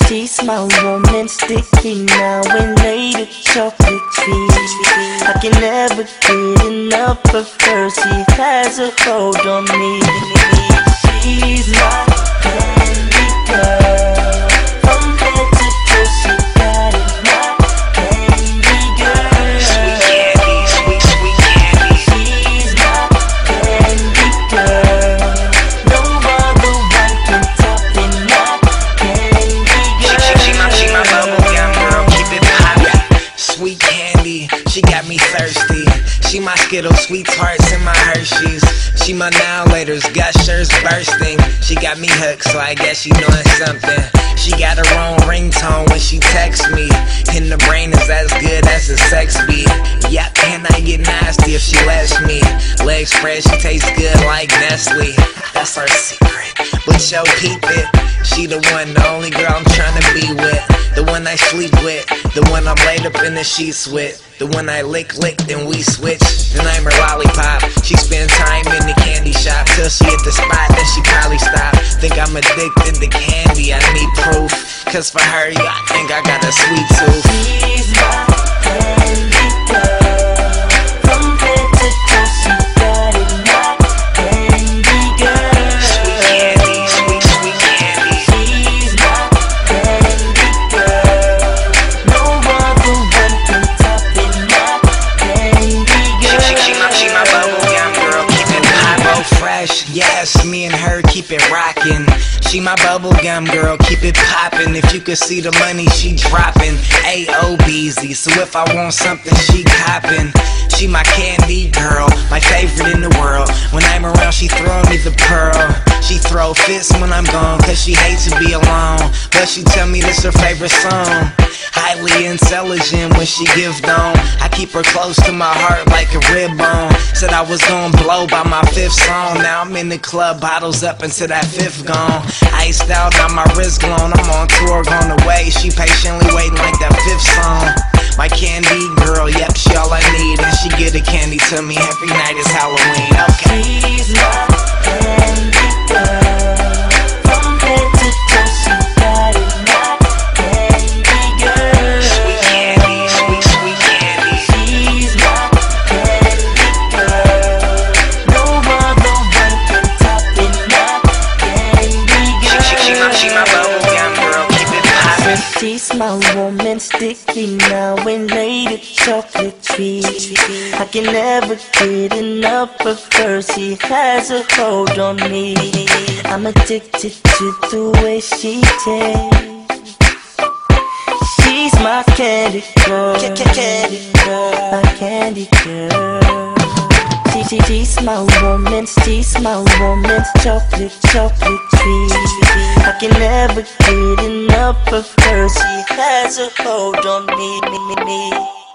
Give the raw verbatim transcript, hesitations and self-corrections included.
She's my woman, sticky now and later chocolate trees. I can never get enough of her, she has a hold on me. She's my candy girl, from head to toe she got it, my candy girl. Sweet candy, sweet, sweet candy. She's my candy girl, no other one can top it, my candy girl. She, she, she my, she my bubble gum girl, keep it poppin'. Sweet candy, she got me thirsty. She my Skittles, sweethearts, and my Hershey's. She my now laters, gushers bursting. She got me hooked, so I guess she doing something. She got her own ringtone when she texts me, and the brain is as good as a sex beat. Yeah, and I get nasty if she lets me. Legs spread, she tastes good like Nestle. That's her secret, but yo, keep it. She the one, the only girl I'm tryna be with. The one I sleep with, the one I'm laid up in the sheets with. The one I lick, lick, then we switch. Then I'm her lollipop. She spend time in the candy shop till she hit the spot, then she probably stop. Think I'm addicted to candy, I need proof. Cause for her, yeah, I think I got a sweet tooth. She's my candy girl, from head to toe she got it, my candy girl. Sweet candy, sweet, sweet candy. She's my candy girl, no other one can top it, my candy girl. She, she, she, my, she my bubble gum girl, keep it poppin'. Fresh, yes, me and her keep it rockin'. She my bubble gum girl, keep it poppin'. If you could see the money she droppin', A O B Z. So if I want something, she coppin'. She my candy girl, my favorite in the world. When I'm around, she throw me the pearl. She throw fists when I'm gone, cause she hates to be alone. But she tell me this her favorite song. Highly intelligent when she give dome. I keep her close to my heart like a rib bone. Said I was gon' blow by my fifth song. Now I'm in the club, bottles up until that fifth gone. Iced out, now my wrist blown. I'm on tour, gone away. She patiently waiting like that fifth song. My candy girl, yep, she all I need. And she get a candy to me every night, it's Halloween. Okay. She's my candy girl, from head to toe she got it, my candy girl. Sweet candy, sweet, sweet candy. She's my candy girl, no other one can top it, my candy girl. She, she, she, my, she my bubble gum girl, keep it poppin'. She's my woman, sticky now and later chocolate trees. I can never get enough of her, she has a hold on me. I'm addicted to the way she tastes. She's my candy girl, candy girl, my candy girl. She, she, she's my woman, she's my woman, chocolate, chocolate trees. I can never get enough of her, she has a hold on me, me, me, me.